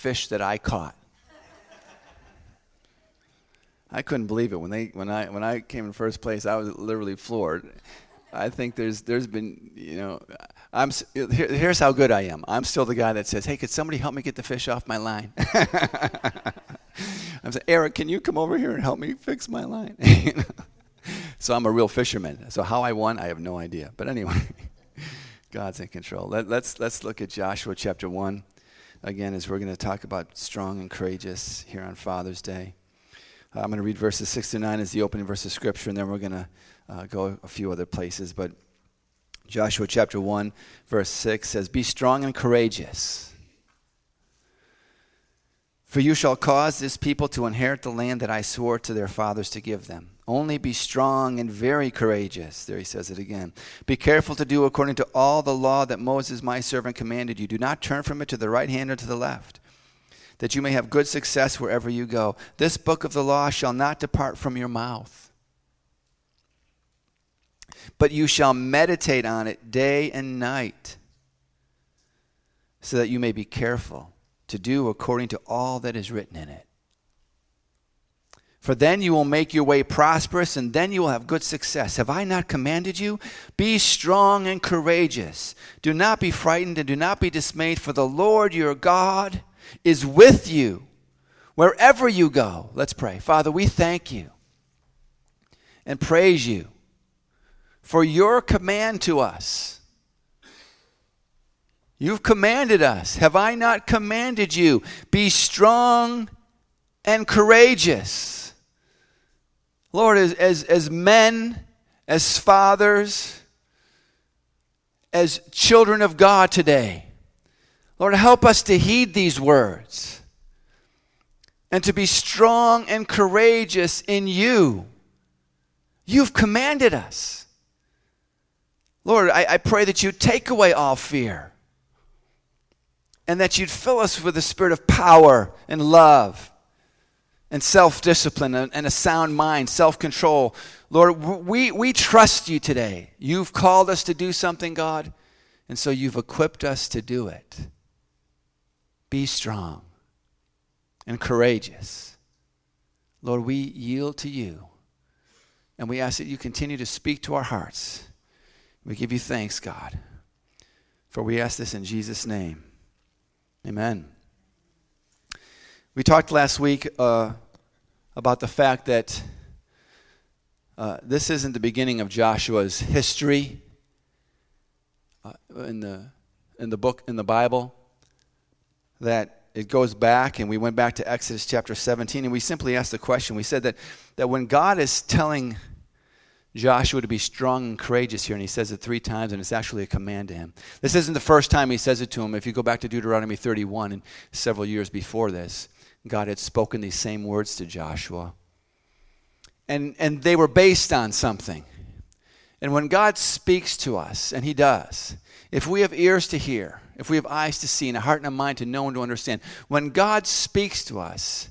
fish that I caught. I couldn't believe it. When I came in first place, I was literally floored. I think there's been, here's how good I am. I'm still the guy that says, hey, could somebody help me get the fish off my line? I'm saying, Eric, can you come over here and help me fix my line? So I'm a real fisherman. So how I won, I have no idea. But anyway, God's in control. Let's look at Joshua chapter 1 again, as we're going to talk about strong and courageous here on Father's Day. I'm going to read verses 6 to 9 as the opening verse of Scripture, and then we're going to go a few other places. But Joshua chapter 1, verse 6 says, "Be strong and courageous, for you shall cause this people to inherit the land that I swore to their fathers to give them. Only be strong and very courageous." There he says it again. "Be careful to do according to all the law that Moses my servant commanded you. Do not turn from it to the right hand or to the left, that you may have good success wherever you go. This book of the law shall not depart from your mouth, but you shall meditate on it day and night, so that you may be careful to do according to all that is written in it. For then you will make your way prosperous, and then you will have good success. Have I not commanded you? Be strong and courageous. Do not be frightened and do not be dismayed, for the Lord your God is with you wherever you go." Let's pray. Father, we thank you and praise you for your command to us. You've commanded us. Have I not commanded you? Be strong and courageous. Lord, as men, as fathers, as children of God today, Lord, help us to heed these words and to be strong and courageous in you. You've commanded us. Lord, I pray that you take away all fear and that you'd fill us with the spirit of power and love and self-discipline and a sound mind, self-control. Lord, we trust you today. You've called us to do something, God, and so you've equipped us to do it. Be strong and courageous. Lord, we yield to you, and we ask that you continue to speak to our hearts. We give you thanks, God, for we ask this in Jesus' name. Amen. We talked last week about the fact that this isn't the beginning of Joshua's history in the book, in the Bible, that it goes back, and we went back to Exodus chapter 17, and we simply asked the question. We said that when God is telling Joshua to be strong and courageous here, and he says it 3 times, and it's actually a command to him. This isn't the first time he says it to him. If you go back to Deuteronomy 31, and several years before this, God had spoken these same words to Joshua. And they were based on something. And when God speaks to us, and he does, if we have ears to hear, if we have eyes to see, and a heart and a mind to know and to understand, when God speaks to us,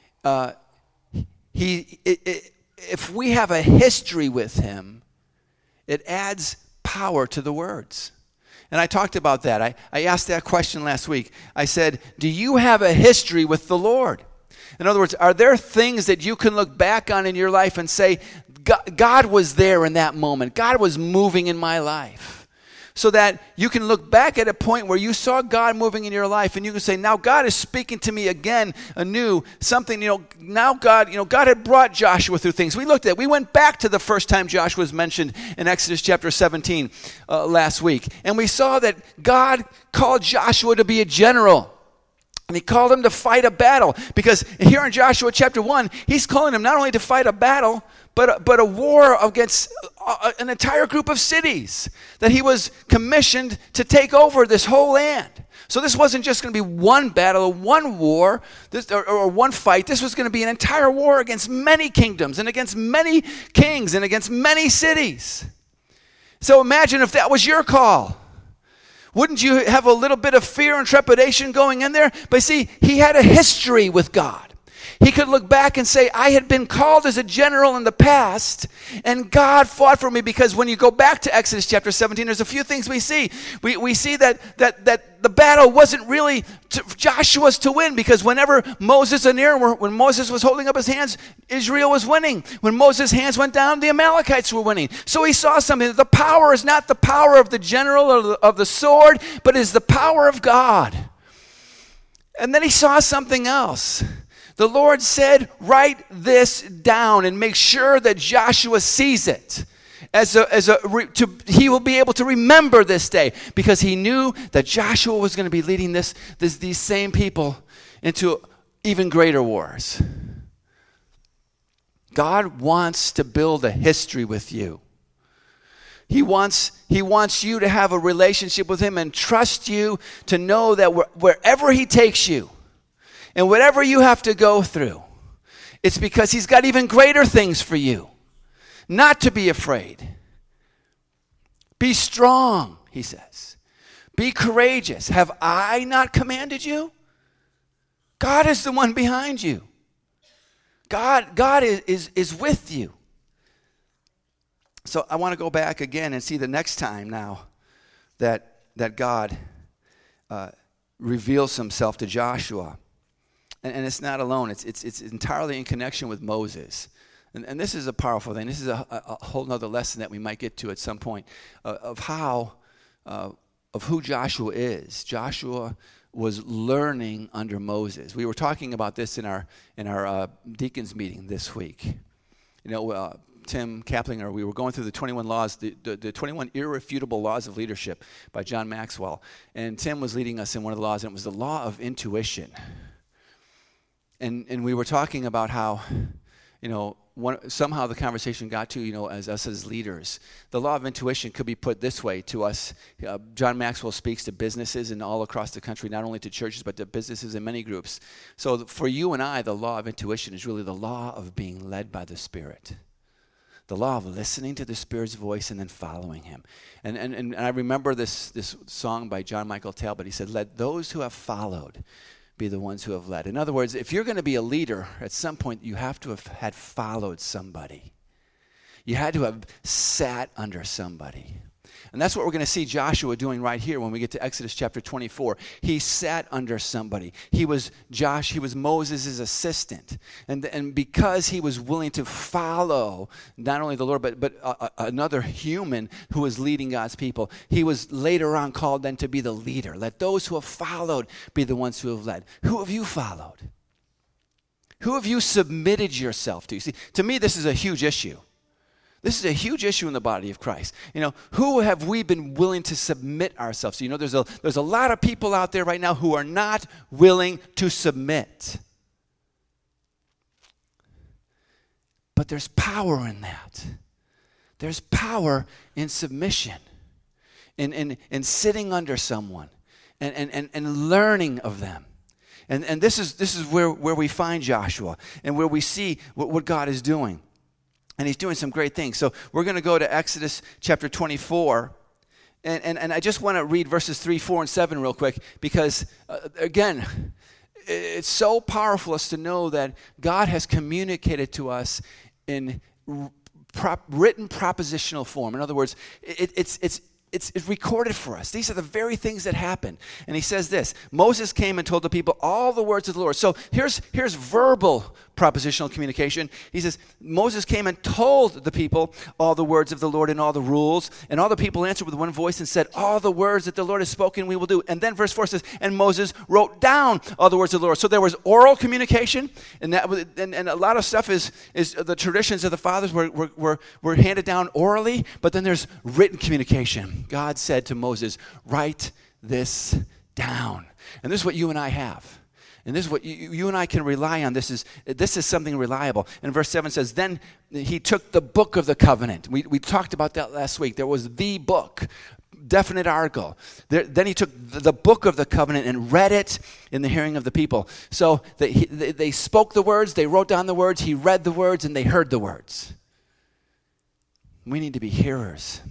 if we have a history with him, it adds power to the words. And I talked about that. I asked that question last week. I said, do you have a history with the Lord? In other words, are there things that you can look back on in your life and say, God was there in that moment. God was moving in my life. So that you can look back at a point where you saw God moving in your life, and you can say, now God is speaking to me again, anew, something, now God had brought Joshua through things. We went back to the first time Joshua was mentioned in Exodus chapter 17 last week. And we saw that God called Joshua to be a general. And he called him to fight a battle. Because here in Joshua chapter 1, he's calling him not only to fight a battle, but a war against an entire group of cities that he was commissioned to take over this whole land. So this wasn't just going to be one battle or one war or one fight. This was going to be an entire war against many kingdoms and against many kings and against many cities. So imagine if that was your call. Wouldn't you have a little bit of fear and trepidation going in there? But see, he had a history with God. He could look back and say, I had been called as a general in the past, and God fought for me. Because when you go back to Exodus chapter 17, there's a few things we see. We see that the battle wasn't really Joshua's to win, because whenever Moses and Aaron when Moses was holding up his hands, Israel was winning. When Moses' hands went down, the Amalekites were winning. So he saw something, that the power is not the power of the general or of the sword, but is the power of God. And then he saw something else. The Lord said, write this down and make sure that Joshua sees it. He will be able to remember this day, because he knew that Joshua was going to be leading these same people into even greater wars. God wants to build a history with you. He wants you to have a relationship with him and trust you to know that wherever he takes you and whatever you have to go through, it's because he's got even greater things for you. Not to be afraid. Be strong, he says. Be courageous. Have I not commanded you? God is the one behind you. God is with you. So I want to go back again and see the next time now that God reveals himself to Joshua. And it's not alone. It's entirely in connection with Moses. And this is a powerful thing. This is a whole nother lesson that we might get to at some point of who Joshua is. Joshua was learning under Moses. We were talking about this in our deacons meeting this week. You know, Tim Kaplinger, we were going through the 21 laws, the 21 irrefutable laws of leadership by John Maxwell. And Tim was leading us in one of the laws, and it was the law of intuition. And we were talking about how, you know, somehow the conversation got to, you know, as us as leaders. The law of intuition could be put this way to us. John Maxwell speaks to businesses and all across the country, not only to churches, but to businesses in many groups. So for you and I, the law of intuition is really the law of being led by the Spirit. The law of listening to the Spirit's voice and then following him. And I remember this song by John Michael Talbot. He said, let those who have followed be the ones who have led. In other words, if you're going to be a leader, at some point you have to have had followed somebody. You had to have sat under somebody. And that's what we're going to see Joshua doing right here when we get to Exodus chapter 24. He sat under somebody. He was Moses' assistant. And because he was willing to follow not only the Lord, but another human who was leading God's people, he was later on called then to be the leader. Let those who have followed be the ones who have led. Who have you followed? Who have you submitted yourself to? See, to me, this is a huge issue. This is a huge issue in the body of Christ. You know, who have we been willing to submit ourselves to? You know, there's a lot of people out there right now who are not willing to submit. But there's power in that. There's power in submission, in sitting under someone, and learning of them. And this is where we find Joshua and where we see what God is doing. And he's doing some great things. So we're going to go to Exodus chapter 24. And I just want to read verses 3, 4, and 7 real quick. Because, again, it's so powerful us to know that God has communicated to us in written propositional form. In other words, it's recorded for us. These are the very things that happened. And he says this: Moses came and told the people all the words of the Lord. So here's verbal propositional communication. He says, Moses came and told the people all the words of the Lord and all the rules. And all the people answered with one voice and said, all the words that the Lord has spoken we will do. And then verse 4 says, and Moses wrote down all the words of the Lord. So there was oral communication, and a lot of stuff is the traditions of the fathers were handed down orally, but then there's written communication. God said to Moses, write this down. And this is what you and I have. And this is what you and I can rely on. This is something reliable. And verse 7 says, then he took the book of the covenant. We talked about that last week. There was the book, definite article. Then he took the book of the covenant and read it in the hearing of the people. So they spoke the words, they wrote down the words, he read the words, and they heard the words. We need to be hearers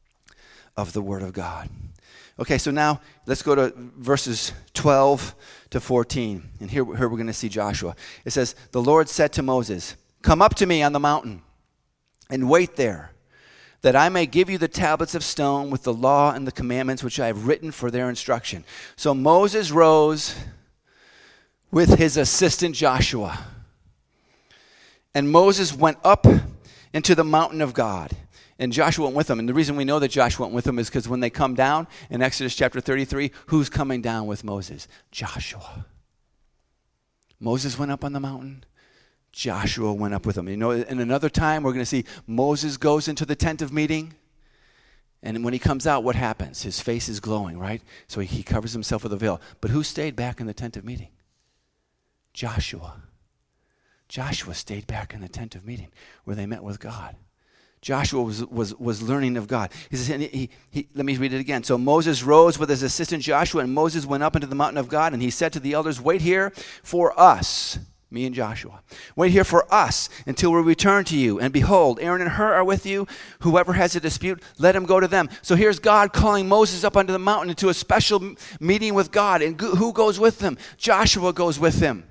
of the word of God. Okay, so now let's go to verses 12 to 14. And here we're going to see Joshua. It says, the Lord said to Moses, come up to me on the mountain and wait there, that I may give you the tablets of stone with the law and the commandments which I have written for their instruction. So Moses rose with his assistant Joshua. And Moses went up into the mountain of God. And Joshua went with them. And the reason we know that Joshua went with them is because when they come down in Exodus chapter 33, who's coming down with Moses? Joshua. Moses went up on the mountain. Joshua went up with him. You know, in another time, we're going to see Moses goes into the tent of meeting. And when he comes out, what happens? His face is glowing, right? So he covers himself with a veil. But who stayed back in the tent of meeting? Joshua. Joshua stayed back in the tent of meeting where they met with God. Joshua was learning of God. He says, let me read it again. So Moses rose with his assistant Joshua, and Moses went up into the mountain of God, and he said to the elders, wait here for us. Me and Joshua. Wait here for us until we return to you. And behold, Aaron and Hur are with you. Whoever has a dispute, let him go to them. So here's God calling Moses up onto the mountain into a special meeting with God. And who goes with them? Joshua goes with him.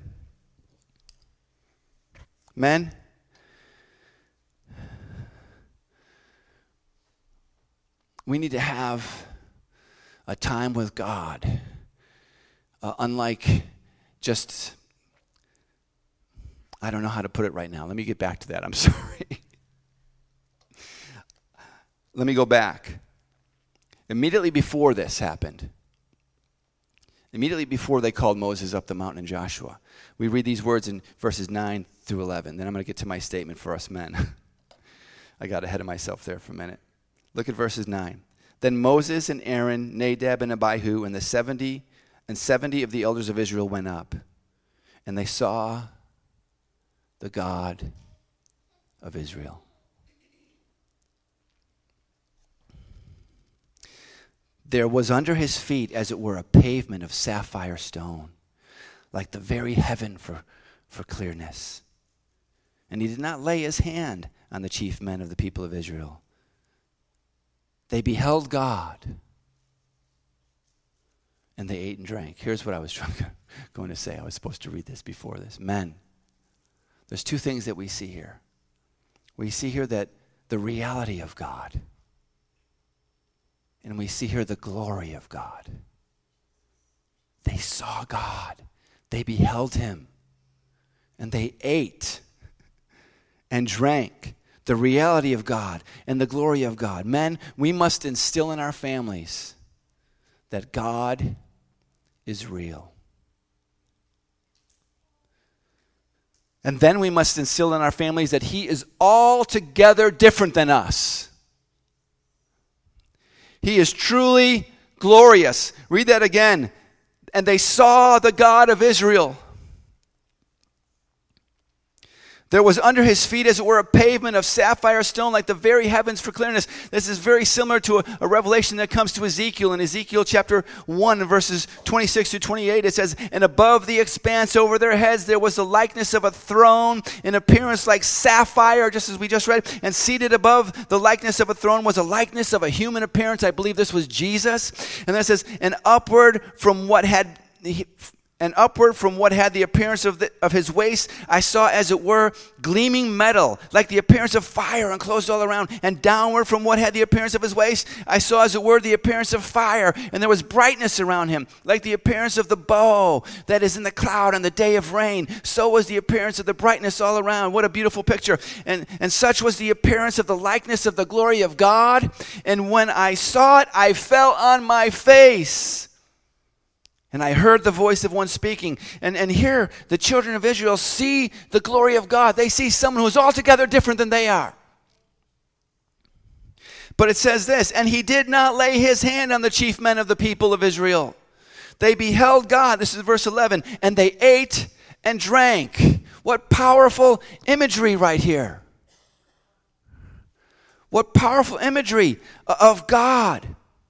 Men, we need to have a time with God, unlike just, I don't know how to put it right now. Let me get back to that. I'm sorry. Let me go back. Immediately before this happened, immediately before they called Moses up the mountain and Joshua, we read these words in verses 9 through 11. Then I'm going to get to my statement for us men. I got ahead of myself there for a minute. Look at verses 9. Then Moses and Aaron, Nadab and Abihu, and the 70 of the elders of Israel went up, and they saw the God of Israel. There was under his feet, as it were, a pavement of sapphire stone, like the very heaven for clearness. And he did not lay his hand on the chief men of the people of Israel. They beheld God, and they ate and drank. Here's what I was going to say. I was supposed to read this before this. Men, there's two things that we see here. We see here that the reality of God, and we see here the glory of God. They saw God. They beheld him. And they ate and drank the reality of God and the glory of God. Men, we must instill in our families that God is real. And then we must instill in our families that he is altogether different than us. He is truly glorious. Read that again. And they saw the God of Israel. There was under his feet, as it were, a pavement of sapphire stone, like the very heavens for clearness. This is very similar to a revelation that comes to Ezekiel. In Ezekiel chapter 1, verses 26 to 28, it says, and above the expanse over their heads there was the likeness of a throne, in appearance like sapphire, just as we just read. And seated above the likeness of a throne was a likeness of a human appearance. I believe this was Jesus. And then it says, and upward from what had the appearance of his waist, I saw, as it were, gleaming metal, like the appearance of fire, enclosed all around. And downward from what had the appearance of his waist, I saw, as it were, the appearance of fire. And there was brightness around him, like the appearance of the bow that is in the cloud on the day of rain. So was the appearance of the brightness all around. What a beautiful picture. And such was the appearance of the likeness of the glory of God. And when I saw it, I fell on my face. And I heard the voice of one speaking. And here, the children of Israel see the glory of God. They see someone who is altogether different than they are. But it says this, and he did not lay his hand on the chief men of the people of Israel. They beheld God, this is verse 11, and they ate and drank. What powerful imagery right here. What powerful imagery of God.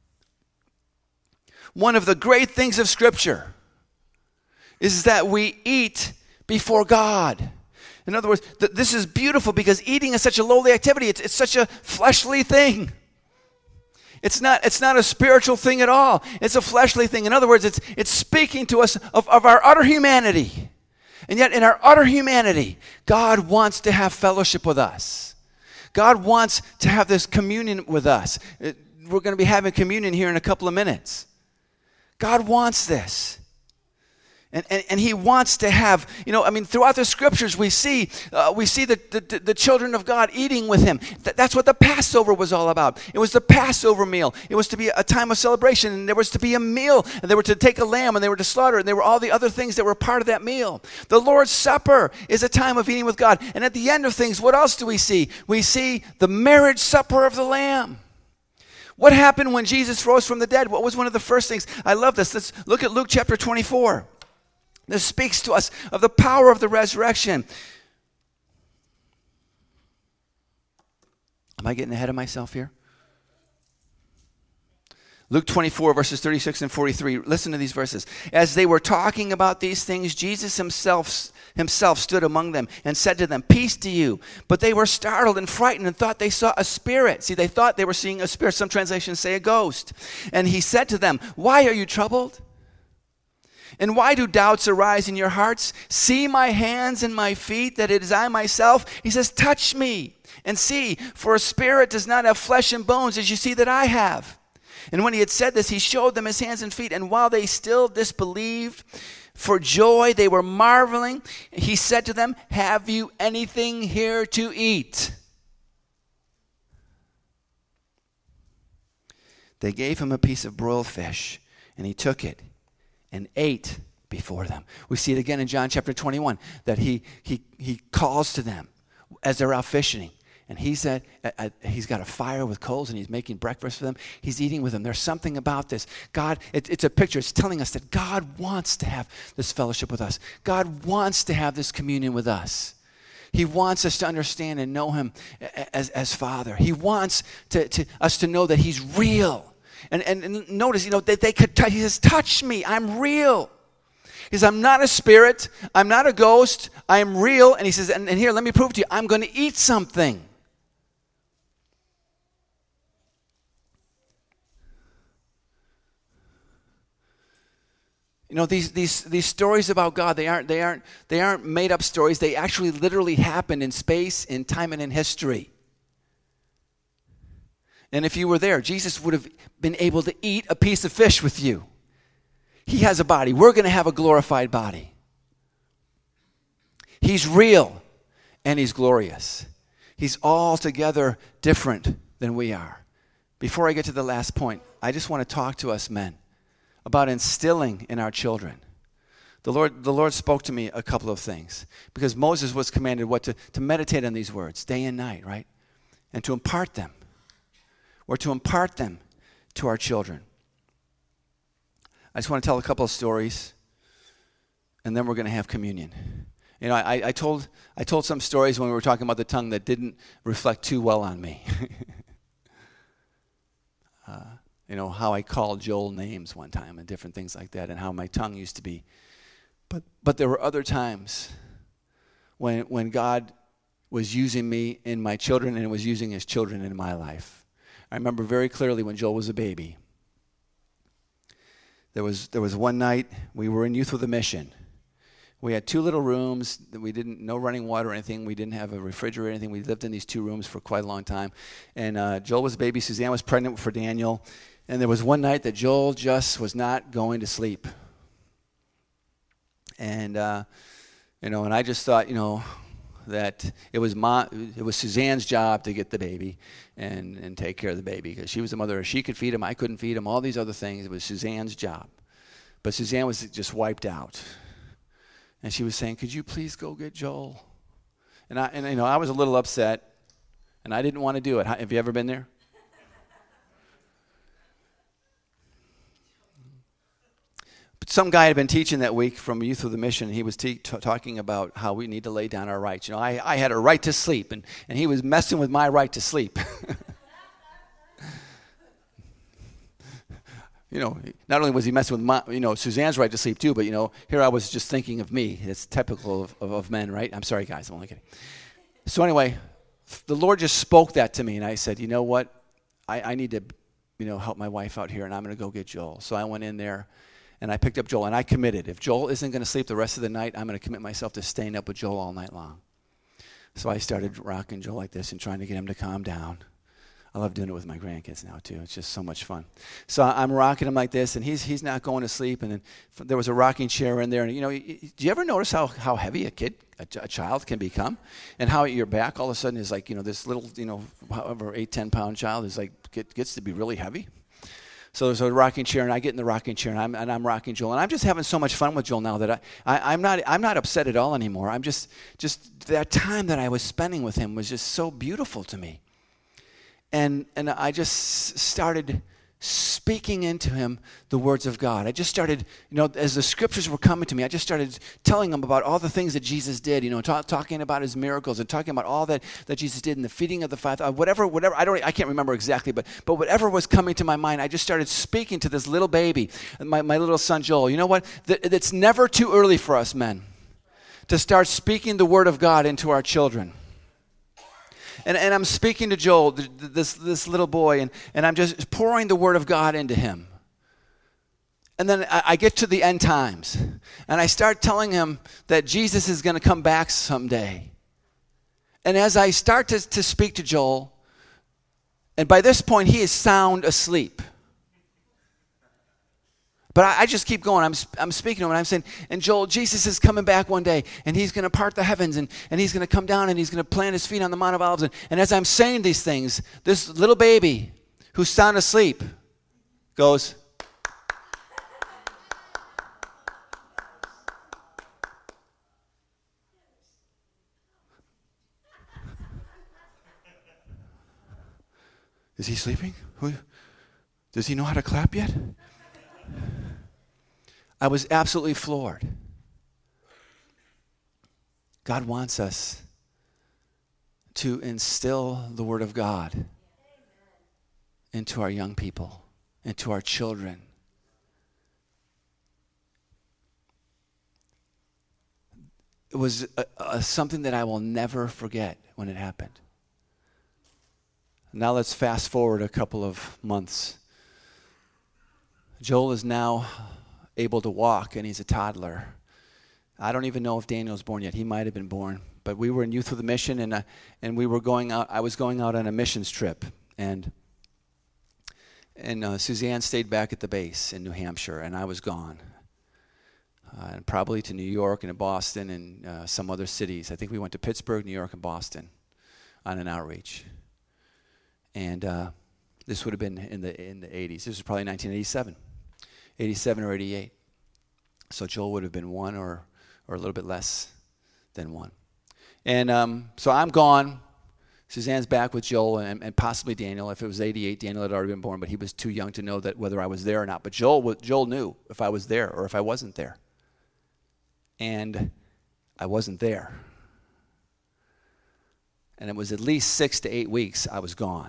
One of the great things of Scripture is that we eat before God. In other words, this is beautiful because eating is such a lowly activity. It's such a fleshly thing. It's not a spiritual thing at all. It's a fleshly thing. In other words, it's speaking to us of our utter humanity. And yet in our utter humanity, God wants to have fellowship with us. God wants to have this communion with us. We're going to be having communion here in a couple of minutes. God wants this. And he wants to have, throughout the scriptures we see the children of God eating with him. That's what the Passover was all about. It was the Passover meal. It was to be a time of celebration, and there was to be a meal, and they were to take a lamb, and they were to slaughter, and there were all the other things that were part of that meal. The Lord's Supper is a time of eating with God. And at the end of things, what else do we see? We see the marriage supper of the Lamb. What happened when Jesus rose from the dead? What was one of the first things? I love this. Let's look at Luke chapter 24. This speaks to us of the power of the resurrection. Am I getting ahead of myself here? Luke 24, verses 36 and 43. Listen to these verses. As they were talking about these things, Jesus himself stood among them and said to them, "Peace to you." But they were startled and frightened and thought they saw a spirit. See, they thought they were seeing a spirit. Some translations say a ghost. And he said to them, "Why are you troubled? And why do doubts arise in your hearts? See my hands and my feet, that it is I myself." He says, "Touch me and see, for a spirit does not have flesh and bones as you see that I have." And when he had said this, he showed them his hands and feet. And while they still disbelieved, for joy they were marveling, he said to them, "Have you anything here to eat?" They gave him a piece of broiled fish, and he took it and ate before them. We see it again in John chapter 21, that he calls to them as they're out fishing. And he's got a fire with coals, and he's making breakfast for them. He's eating with them. There's something about this. God, it's a picture. It's telling us that God wants to have this fellowship with us. God wants to have this communion with us. He wants us to understand and know him as Father. He wants us to know that he's real. And notice, that they could touch. He says, "Touch me, I'm real." He says, "I'm not a spirit, I'm not a ghost, I am real." And he says, and here, let me prove to you, I'm going to eat something. These stories about God, they aren't made up stories. They actually literally happened in space, in time, and in history. And if you were there, Jesus would have been able to eat a piece of fish with you. He has a body. We're going to have a glorified body. He's real and he's glorious. He's altogether different than we are. Before I get to the last point, I just want to talk to us men about instilling in our children. The Lord spoke to me a couple of things, because Moses was commanded to meditate on these words day and night, right? And to impart them. Or to impart them to our children. I just want to tell a couple of stories, and then we're going to have communion. I told some stories when we were talking about the tongue that didn't reflect too well on me. How I called Joel names one time and different things like that, and how my tongue used to be. But there were other times when God was using me in my children, and was using his children in my life. I remember very clearly when Joel was a baby. There was one night we were in Youth with a Mission. We had 2 little rooms. No running water or anything. We didn't have a refrigerator or anything. We lived in these 2 rooms for quite a long time. And Joel was a baby. Suzanne was pregnant for Daniel. And there was one night that Joel just was not going to sleep. And and I just thought, that it was Suzanne's job to get the baby and take care of the baby, because she was the mother. She could feed him, I couldn't feed him, all these other things. It was Suzanne's job. But Suzanne was just wiped out. And she was saying, "Could you please go get Joel?" And I was a little upset, and I didn't want to do it. Have you ever been there? But some guy had been teaching that week from Youth with a Mission. He was talking about how we need to lay down our rights. I had a right to sleep, and he was messing with my right to sleep. Not only was he messing with Suzanne's right to sleep too, but here I was just thinking of me. It's typical of men, right? I'm sorry, guys. I'm only kidding. So anyway, the Lord just spoke that to me, and I said, "You know what? I need help my wife out here, and I'm going to go get Joel. So I went in there, and I picked up Joel, and I committed. If Joel isn't going to sleep the rest of the night, I'm going to commit myself to staying up with Joel all night long. So I started rocking Joel like this and trying to get him to calm down. I love doing it with my grandkids now, too. It's just so much fun. So I'm rocking him like this, and he's not going to sleep. And then there was a rocking chair in there. And, do you ever notice how heavy a child can become? And how your back all of a sudden is like, this little, however, 8-10-pound child is like, gets to be really heavy. So there's a rocking chair, and I get in the rocking chair, and I'm rocking Joel. And I'm just having so much fun with Joel now that I'm not upset at all anymore. I'm just that time that I was spending with him was just so beautiful to me. And I just started speaking into him the words of God. I just started, as the scriptures were coming to me, I just started telling him about all the things that Jesus did, talking about his miracles and talking about all that Jesus did in the feeding of the 5,000, whatever, I can't remember exactly, but whatever was coming to my mind, I just started speaking to this little baby, my little son Joel. You know what? It's never too early for us men to start speaking the word of God into our children. And I'm speaking to Joel, this little boy, and I'm just pouring the word of God into him. And then I get to the end times, and I start telling him that Jesus is going to come back someday. And as I start to speak to Joel, and by this point he is sound asleep. But I just keep going. I'm speaking to him, and I'm saying, and Joel, Jesus is coming back one day, and he's going to part the heavens, and he's going to come down, and he's going to plant his feet on the Mount of Olives. And as I'm saying these things, this little baby who's sound asleep goes, is he sleeping? Does he know how to clap yet? I was absolutely floored. God wants us to instill the word of God into our young people, into our children. It was something that I will never forget when it happened. Now let's fast forward a couple of months. Joel is now able to walk, and he's a toddler. I don't even know if Daniel's born yet. He might have been born. But we were in Youth with a Mission, and we were going out. I was going out on a missions trip, and Suzanne stayed back at the base in New Hampshire, and I was gone. And probably to New York and to Boston and some other cities. I think we went to Pittsburgh, New York, and Boston on an outreach. And this would have been in the 80s. This was probably 1987. 87 or 88. So Joel would have been 1 or a little bit less than 1. And so I'm gone. Suzanne's back with Joel and possibly Daniel. If it was 88, Daniel had already been born, but he was too young to know that whether I was there or not. But Joel knew if I was there or if I wasn't there. And I wasn't there. And it was at least 6 to 8 weeks I was gone.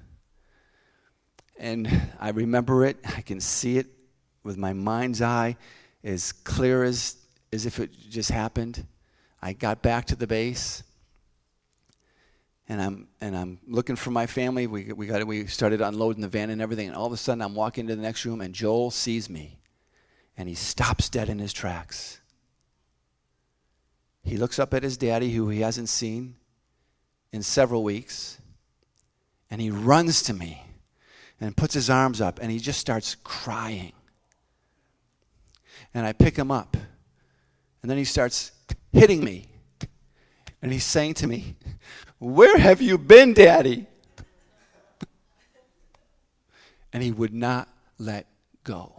And I remember it. I can see it with my mind's eye, as clear as if it just happened. I got back to the base, and I'm looking for my family. We started unloading the van and everything, and all of a sudden I'm walking into the next room, and Joel sees me, and he stops dead in his tracks. He looks up at his daddy, who he hasn't seen in several weeks, and he runs to me and puts his arms up, and he just starts crying. And I pick him up. And then he starts hitting me. And he's saying to me, "Where have you been, Daddy?" And he would not let go.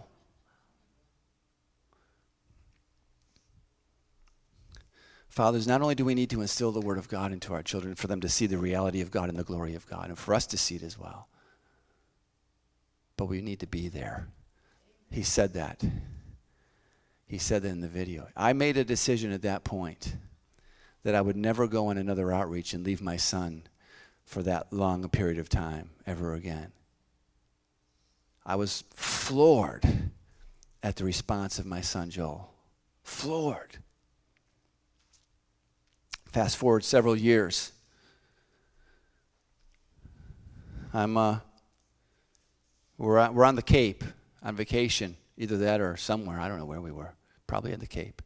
Fathers, not only do we need to instill the word of God into our children for them to see the reality of God and the glory of God, and for us to see it as well, but we need to be there. He said that. He said that in the video. I made a decision at that point that I would never go on another outreach and leave my son for that long a period of time ever again. I was floored at the response of my son Joel. Floored. Fast forward several years. I'm We're on the Cape on vacation, either that or somewhere. I don't know where we were. Probably at the Cape.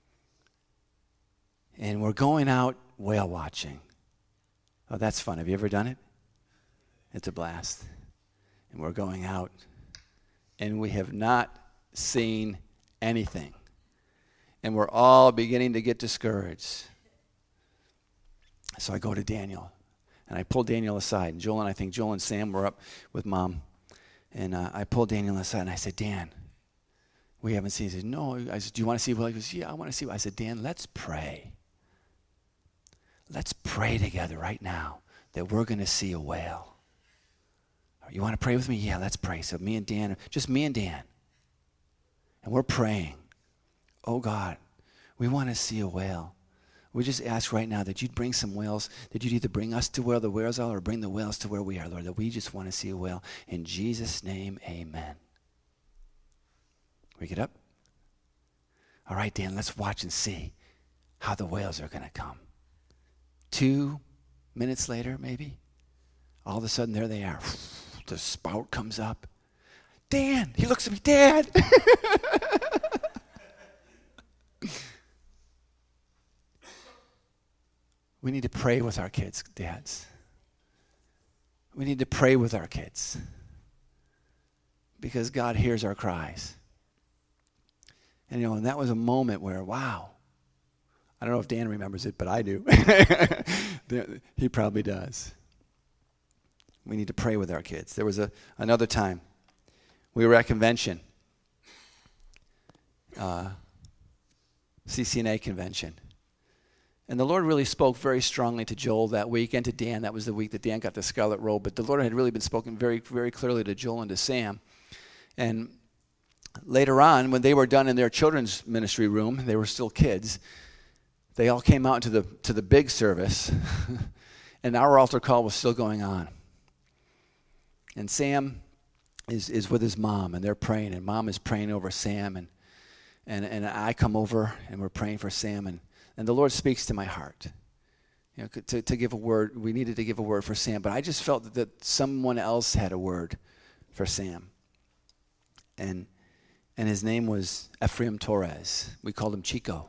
And we're going out whale watching. Oh, that's fun. Have you ever done it? It's a blast. And we're going out, and we have not seen anything. And we're all beginning to get discouraged. So I go to Daniel, and I pull Daniel aside. And I think Joel and Sam were up with Mom. And I pulled Daniel aside, and I said, Dan, we haven't seen. He said, no. I said, do you want to see what? He goes, yeah, I want to see what. I said, Dan, let's pray. Let's pray together right now that we're going to see a whale. You want to pray with me? Yeah, let's pray. So me and Dan, just me and Dan. And we're praying. Oh, God, we want to see a whale. We just ask right now that you'd bring some whales, that you'd either bring us to where the whales are or bring the whales to where we are, Lord, that we just want to see a whale. In Jesus' name, amen. We get up? All right, Dan, let's watch and see how the whales are going to come. 2 minutes later, maybe, all of a sudden, there they are. The spout comes up. Dan, he looks at me, Dad. We need to pray with our kids, dads. We need to pray with our kids because God hears our cries. And, and that was a moment where, wow. I don't know if Dan remembers it, but I do. He probably does. We need to pray with our kids. There was another time. We were at convention. CCNA convention. And the Lord really spoke very strongly to Joel that week and to Dan. That was the week that Dan got the scarlet robe. But the Lord had really been spoken very, very clearly to Joel and to Sam. And later on, when they were done in their children's ministry room, they were still kids, they all came out to the big service. And our altar call was still going on. And Sam is with his mom, and they're praying, and Mom is praying over Sam, and I come over, and we're praying for Sam, and the Lord speaks to my heart. To give a word, we needed to give a word for Sam, but I just felt that someone else had a word for Sam. And his name was Ephraim Torres. We called him Chico.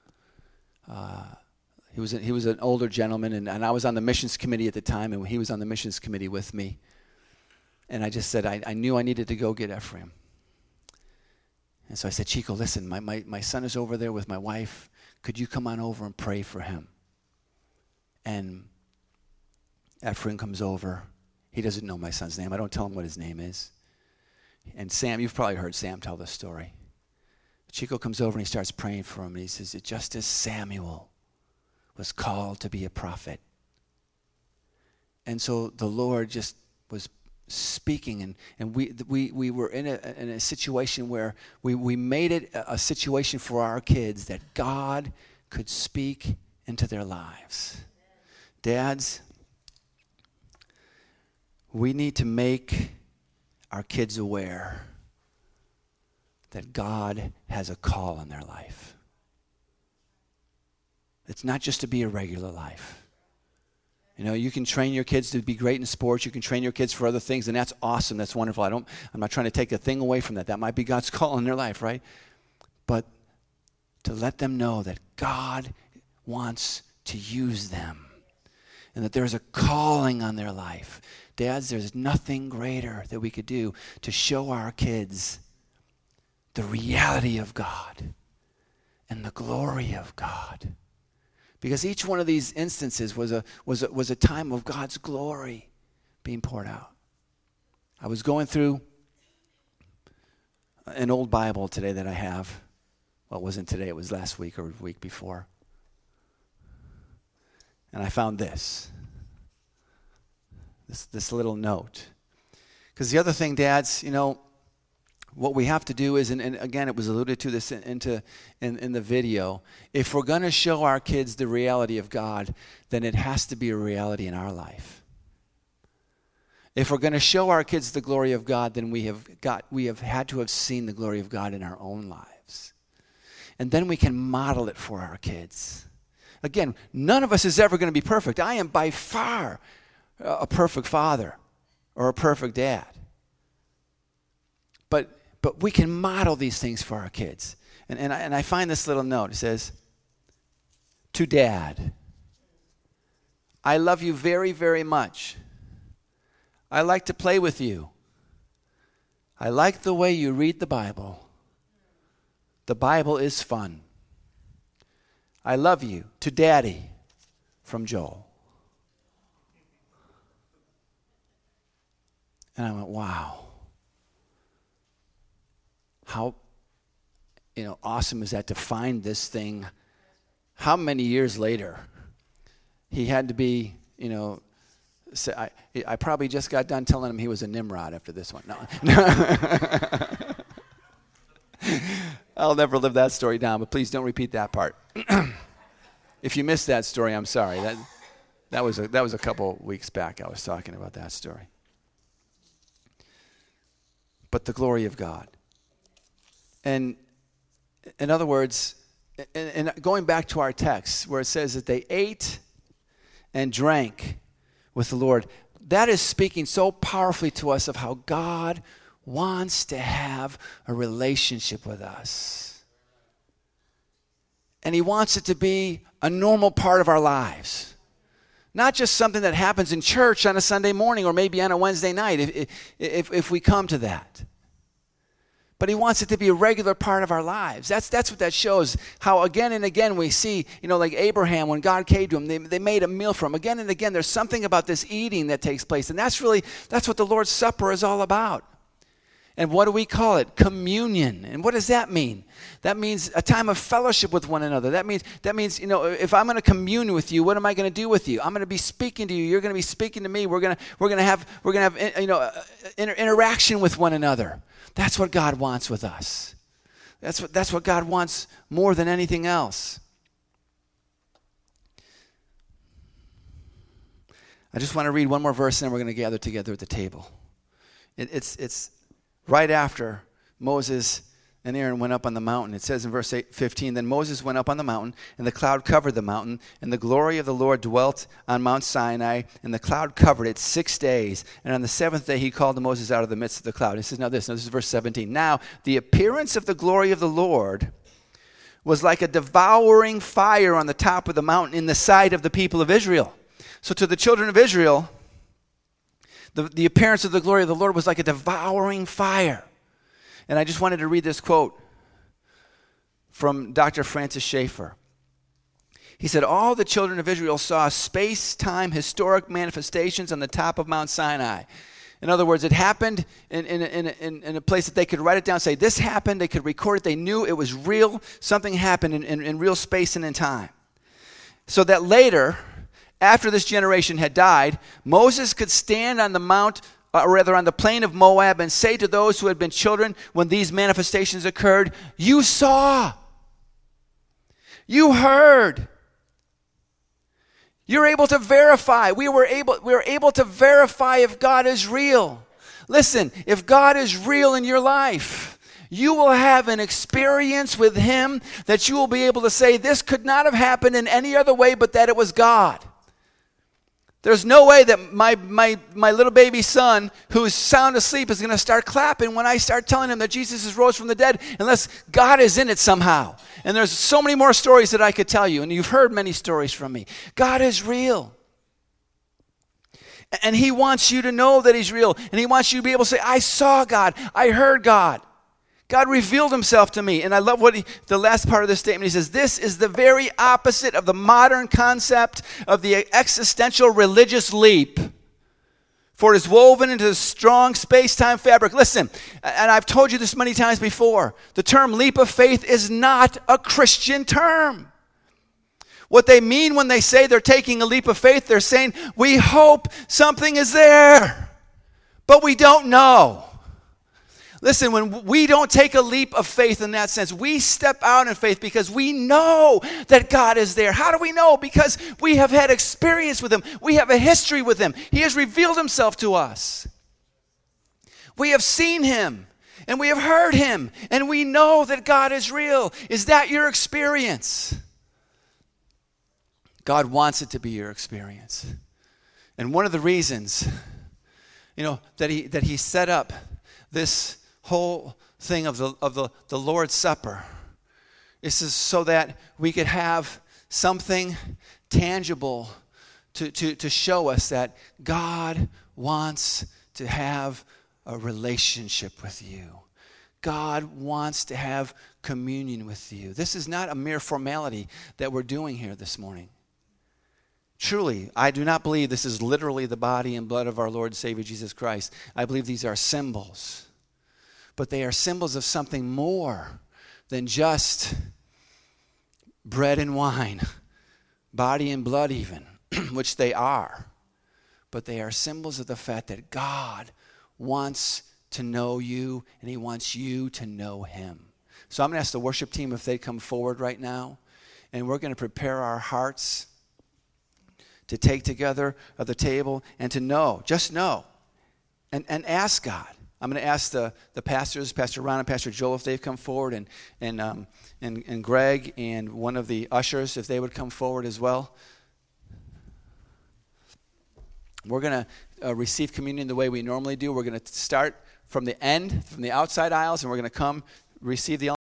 He was an older gentleman, and I was on the missions committee at the time, and he was on the missions committee with me. And I just said, I knew I needed to go get Ephraim. And so I said, Chico, listen, my son is over there with my wife. Could you come on over and pray for him? And Ephraim comes over. He doesn't know my son's name. I don't tell him what his name is. And Sam, you've probably heard Sam tell this story. Chico comes over and he starts praying for him. And he says, just as Samuel was called to be a prophet. And so the Lord just was speaking, and we were in a situation where we made it a situation for our kids that God could speak into their lives. Dads, we need to make our kids aware that God has a call on their life. It's not just to be a regular life. You can train your kids to be great in sports. You can train your kids for other things, and that's awesome. That's wonderful. I'm not trying to take a thing away from that. That might be God's call in their life, right? But to let them know that God wants to use them and that there's a calling on their life. Dads, there's nothing greater that we could do to show our kids the reality of God and the glory of God. Because each one of these instances was a time of God's glory being poured out. I was going through an old Bible today that I have. Well, it wasn't today, it was last week or the week before. And I found this little note. Because the other thing, dads, what we have to do is, and again, it was alluded to this in the video, if we're going to show our kids the reality of God, then it has to be a reality in our life. If we're going to show our kids the glory of God, then we have had to have seen the glory of God in our own lives. And then we can model it for our kids. Again, none of us is ever going to be perfect. I am by far a perfect father or a perfect dad. but we can model these things for our kids. And I find this little note. It says, to Dad, I love you very, very much. I like to play with you. I like the way you read the Bible. The Bible is fun. I love you. To Daddy, from Joel. And I went, wow. How, awesome is that to find this thing? How many years later? He had to be, I probably just got done telling him he was a Nimrod after this one. No. I'll never live that story down, but please don't repeat that part. If you missed that story, I'm sorry. That was a couple weeks back I was talking about that story. But the glory of God. And in other words, and going back to our text where it says that they ate and drank with the Lord, that is speaking so powerfully to us of how God wants to have a relationship with us. And he wants it to be a normal part of our lives. Not just something that happens in church on a Sunday morning or maybe on a Wednesday night if we come to that. But he wants it to be a regular part of our lives. That's what that shows. How again and again we see, like Abraham, when God came to him, they made a meal for him. Again and again, there's something about this eating that takes place. And that's what the Lord's Supper is all about. And what do we call it? Communion. And what does that mean? That means a time of fellowship with one another. That means if I'm going to commune with you, what am I going to do with you? I'm going to be speaking to you. You're going to be speaking to me. We're going to have interaction with one another. That's what God wants with us. That's what God wants more than anything else. I just want to read one more verse and then we're going to gather together at the table. It's right after Moses and Aaron went up on the mountain. It says in verse 15, then Moses went up on the mountain, and the cloud covered the mountain, and the glory of the Lord dwelt on Mount Sinai, and the cloud covered it 6 days. And on the seventh day he called to Moses out of the midst of the cloud. He says, this is verse 17. Now, the appearance of the glory of the Lord was like a devouring fire on the top of the mountain in the sight of the people of Israel. So to the children of Israel, the appearance of the glory of the Lord was like a devouring fire. And I just wanted to read this quote from Dr. Francis Schaeffer. He said, all the children of Israel saw space-time historic manifestations on the top of Mount Sinai. In other words, it happened in a place that they could write it down, say, this happened, they could record it, they knew it was real, something happened in real space and in time. So that later, after this generation had died, Moses could stand on the on the plain of Moab and say to those who had been children when these manifestations occurred, you saw, you heard, you're able to verify. We were able to verify if God is real. Listen, if God is real in your life, you will have an experience with him that you will be able to say, this could not have happened in any other way but that it was God. There's no way that my little baby son who's sound asleep is going to start clapping when I start telling him that Jesus has rose from the dead unless God is in it somehow. And there's so many more stories that I could tell you, and you've heard many stories from me. God is real. And he wants you to know that he's real. And he wants you to be able to say, I saw God. I heard God. God revealed himself to me. And I love the last part of this statement. He says, this is the very opposite of the modern concept of the existential religious leap. For it is woven into the strong space-time fabric. Listen, and I've told you this many times before, the term leap of faith is not a Christian term. What they mean when they say they're taking a leap of faith, they're saying, we hope something is there, but we don't know. Listen, when we don't take a leap of faith in that sense, we step out in faith because we know that God is there. How do we know? Because we have had experience with him. We have a history with him. He has revealed himself to us. We have seen him and we have heard him and we know that God is real. Is that your experience? God wants it to be your experience. And one of the reasons, that he set up this whole thing of the Lord's Supper. This is so that we could have something tangible to show us that God wants to have a relationship with you. God wants to have communion with you. This is not a mere formality that we're doing here this morning. Truly, I do not believe this is literally the body and blood of our Lord and Savior Jesus Christ. I believe these are symbols. But they are symbols of something more than just bread and wine, body and blood even, which they are. But they are symbols of the fact that God wants to know you, and he wants you to know him. So I'm going to ask the worship team if they'd come forward right now, and we're going to prepare our hearts to take together at the table and to know, just know, and ask God. I'm going to ask the pastors, Pastor Ron and Pastor Joel, if they've come forward, and Greg and one of the ushers, if they would come forward as well. We're going to receive communion the way we normally do. We're going to start from the end, from the outside aisles, and we're going to come receive the